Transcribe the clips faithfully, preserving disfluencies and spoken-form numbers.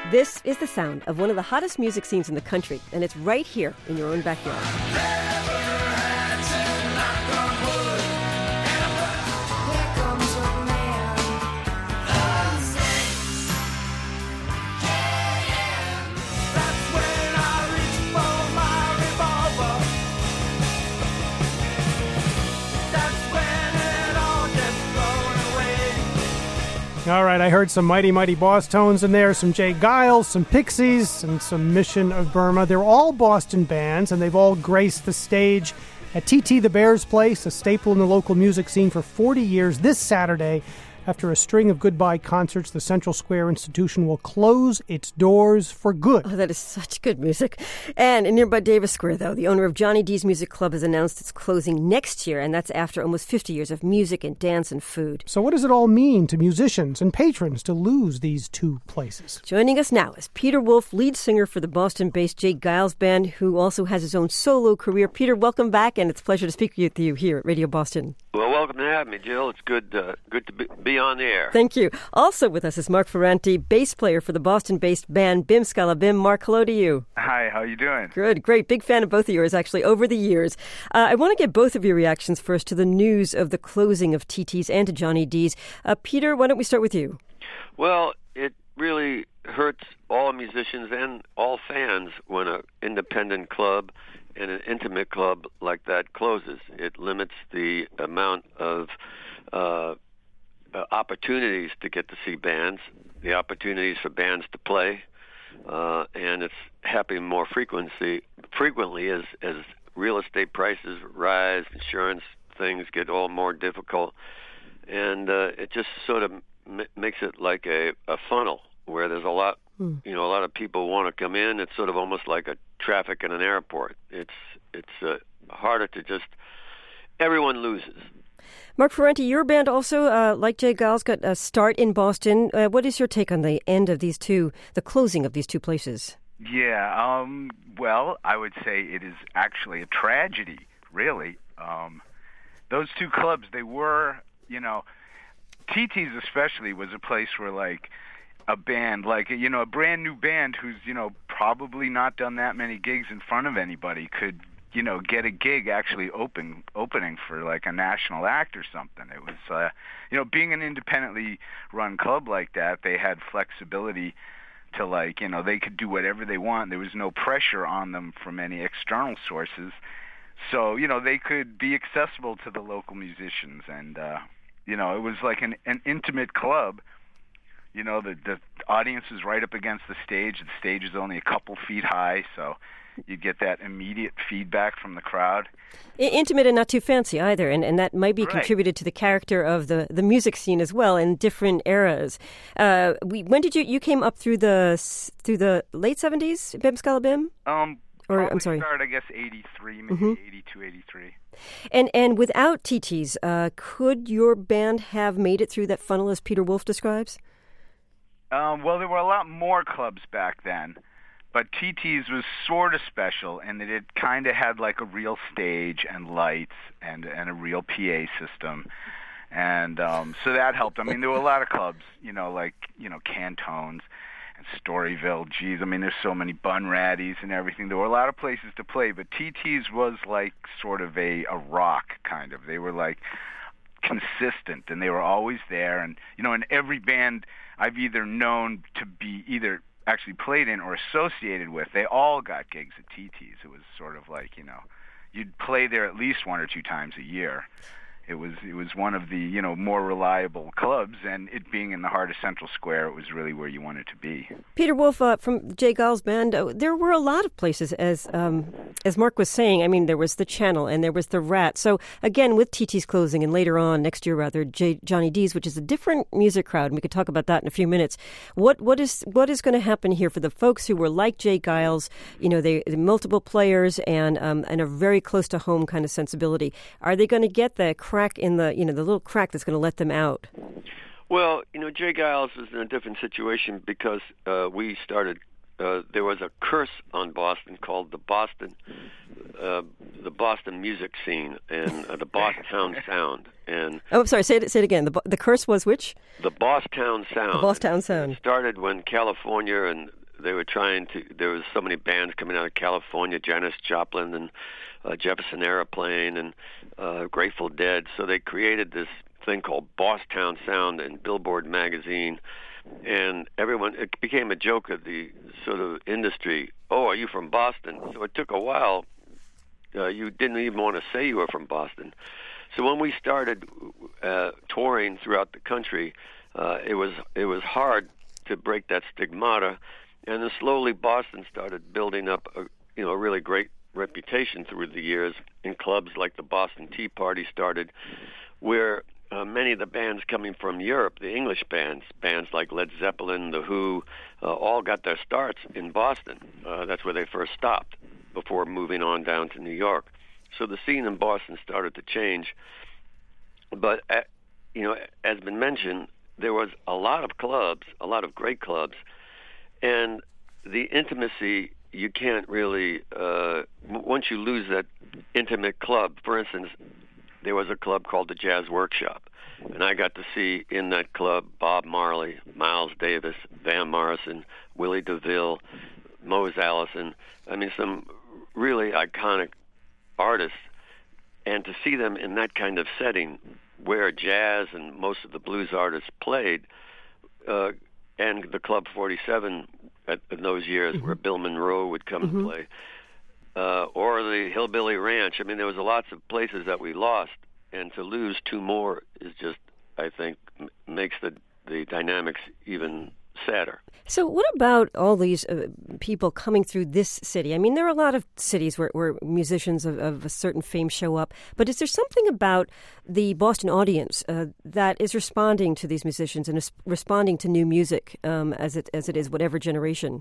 This is the sound of one of the hottest music scenes in the country, and it's right here in your own backyard. All right, I heard some Mighty Mighty Boss tones in there, some J. Geils, some Pixies, and some Mission of Burma. They're all Boston bands, and they've all graced the stage at T T the Bears Place, a staple in the local music scene for forty years. This Saturday, after a string of goodbye concerts, the Central Square institution will close its doors for good. Oh, that is such good music. And in nearby Davis Square, though, the owner of Johnny D's Music Club has announced it's closing next year, and that's after almost fifty years of music and dance and food. So what does it all mean to musicians and patrons to lose these two places? Joining us now is Peter Wolf, lead singer for the Boston-based J. Geils Band, who also has his own solo career. Peter, welcome back, and it's a pleasure to speak with you here at Radio Boston. Well, welcome to have me, Jill. It's good, uh, good to be, be on the air. Thank you. Also with us is Mark Ferranti, bass player for the Boston-based band Bim Scala Bim. Mark, hello to you. Hi, how you doing? Good, great. Big fan of both of yours, actually, over the years. Uh, I want to get both of your reactions first to the news of the closing of T T's and to Johnny D's. Uh, Peter, why don't we start with you? Well, it really hurts all musicians and all fans when an independent club and an intimate club like that closes. It limits the amount of uh, uh, opportunities to get to see bands, the opportunities for bands to play, uh, and it's happening more frequency frequently as as real estate prices rise, insurance things get all more difficult, and uh, it just sort of m- makes it like a, a funnel where there's a lot. You know, a lot of people want to come in. It's sort of almost like a traffic in an airport. It's it's uh, harder to just. Everyone loses. Mark Ferranti, your band also, uh, like J. Geils, got a start in Boston. Uh, what is your take on the end of these two, the closing of these two places? Yeah, um, well, I would say it is actually a tragedy, really. Um, those two clubs, they were, you know, T T's especially was a place where, like, a band, like, you know, a brand new band who's, you know, probably not done that many gigs in front of anybody could, you know, get a gig actually open opening for, like, a national act or something. It was, uh, you know, being an independently run club like that, they had flexibility to, like, you know, they could do whatever they want. There was no pressure on them from any external sources. So, you know, they could be accessible to the local musicians. And, uh, you know, it was like an, an intimate club. You know, the the audience is right up against the stage. The stage is only a couple feet high, so you get that immediate feedback from the crowd. Intimate and not too fancy either, and, and that might be right. contributed to the character of the, the music scene as well in different eras. Uh, we when did you you came up through the through the late seventies, Bim Scala Bim? Um, or I'm sorry, started I guess eighty-three, maybe mm-hmm. eighty-two, eighty-three. And and without T T's, uh, could your band have made it through that funnel as Peter Wolf describes? Um, well, there were a lot more clubs back then, but T T's was sort of special in that it kind of had like a real stage and lights and and a real P A system, and um, so that helped. I mean, there were a lot of clubs, you know, like you know Cantones and Storyville. Geez, I mean, there's so many Bunratties and everything. There were a lot of places to play, but T T's was like sort of a a rock kind of. They were like consistent, and they were always there, and you know, in every band I've either known to be either actually played in or associated with, they all got gigs at T T's. It was sort of like, you know, you'd play there at least one or two times a year. It was it was one of the, you know, more reliable clubs, and it being in the heart of Central Square, it was really where you wanted to be. Peter Wolf uh, from J. Geils Band, uh, there were a lot of places, as um, as Mark was saying. I mean, there was the Channel and there was the Rat. So again, with T T's closing and later on next year, rather, J- Johnny D's, which is a different music crowd, and we could talk about that in a few minutes. What what is what is going to happen here for the folks who were like J. Geils? You know, they multiple players and um, and a very close to home kind of sensibility. Are they going to get the crack in the, you know, the little crack that's going to let them out? Well, you know, J. Geils is in a different situation because uh, we started uh, there was a curse on Boston called the Boston, uh, the Boston music scene and uh, the Bosstown Sound. And oh, I'm sorry. Say it. Say it again. The the curse was which? The Bosstown Sound. The Bosstown Sound. It started when California, and they were trying to. There was so many bands coming out of California, Janis Joplin and uh, Jefferson Airplane and uh, Grateful Dead. So they created this thing called Bosstown Sound in Billboard magazine, and everyone. It became a joke of the sort of industry. Oh, are you from Boston? So it took a while. Uh, you didn't even want to say you were from Boston. So when we started uh, touring throughout the country, uh, it was it was hard to break that stigmata, and then slowly Boston started building up a you know a really great reputation through the years in clubs like the Boston Tea Party started, where uh, many of the bands coming from Europe, the English bands, bands like Led Zeppelin, The Who, uh, all got their starts in Boston. Uh, that's where they first stopped before moving on down to New York. So the scene in Boston started to change. But, uh, you know, as been mentioned, there was a lot of clubs, a lot of great clubs, and the intimacy, you can't really, uh, once you lose that intimate club, for instance, there was a club called the Jazz Workshop, and I got to see in that club Bob Marley, Miles Davis, Van Morrison, Willie DeVille, Mose Allison, I mean, some really iconic artists, and to see them in that kind of setting where jazz and most of the blues artists played, uh, and the Club forty-seven at, in those years mm-hmm. where Bill Monroe would come mm-hmm. and play, uh, or the Hillbilly Ranch. I mean, there was lots of places that we lost, and to lose two more is just, I think, m- makes the, the dynamics even sadder. So what about all these uh, people coming through this city? I mean, there are a lot of cities where, where musicians of, of a certain fame show up, but is there something about the Boston audience uh, that is responding to these musicians and is responding to new music um, as it as it is, whatever generation?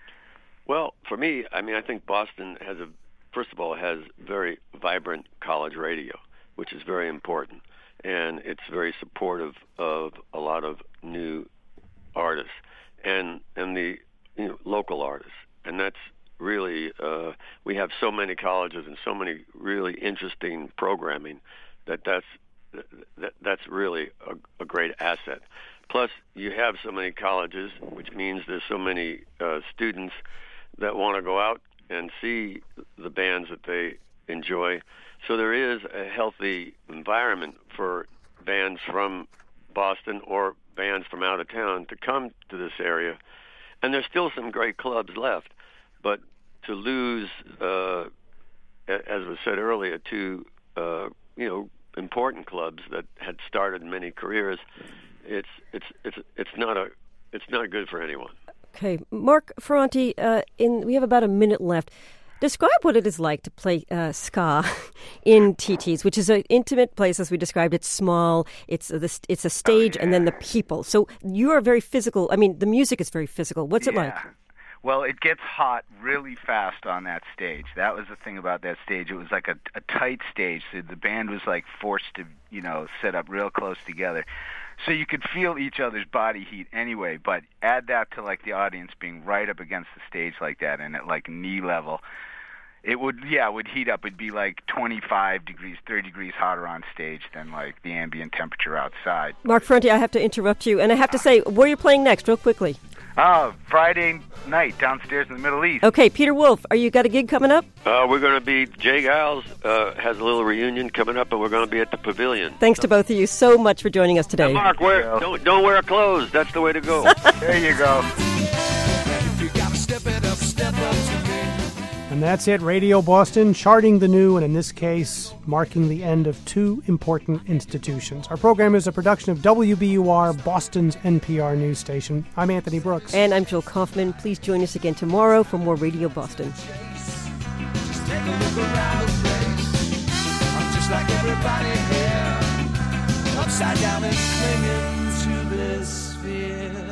Well, for me, I mean, I think Boston has a, first of all, has very vibrant college radio, which is very important, and it's very supportive of a lot of new artists and and the you know, local artists, and that's really uh, we have so many colleges and so many really interesting programming that that's that, that's really a, a great asset. Plus, you have so many colleges, which means there's so many uh, students that want to go out and see the bands that they enjoy. So there is a healthy environment for bands from Boston or bands from out of town to come to this area, and there's still some great clubs left, but to lose, uh, as was said earlier, two uh, you know important clubs that had started many careers, it's it's it's it's not a it's not good for anyone. Okay, Mark Ferrante, uh, in we have about a minute left. Describe what it is like to play uh, ska in T T's, which is an intimate place, as we described. It's small. It's a, it's a stage, oh, yeah. and then the people. So you are very physical. I mean, the music is very physical. What's yeah. it like? Well, it gets hot really fast on that stage. That was the thing about that stage. It was like a, a tight stage, so the band was like forced to, you know, set up real close together. So you could feel each other's body heat anyway, but add that to like the audience being right up against the stage like that and at like knee level. It would, yeah, it would heat up. It'd be like twenty-five degrees, thirty degrees hotter on stage than like the ambient temperature outside. Mark Ferrante, I have to interrupt you, and I have to say, where are you playing next, real quickly? Oh, Friday night downstairs in the Middle East. Okay, Peter Wolf, are you got a gig coming up? Uh, we're going to be, Jay Giles uh, has a little reunion coming up, and we're going to be at the Pavilion. Thanks to both of you so much for joining us today. Now, Mark, wear, don't, don't wear clothes. That's the way to go. There you go. You gotta step it up, step up to me. And that's it, Radio Boston, charting the new, and in this case, marking the end of two important institutions. Our program is a production of W B U R, Boston's N P R news station. I'm Anthony Brooks. And I'm Jill Kaufman. Please join us again tomorrow for more Radio Boston. Just take a look around the place. I'm just like everybody here, upside down and clinging to this sphere.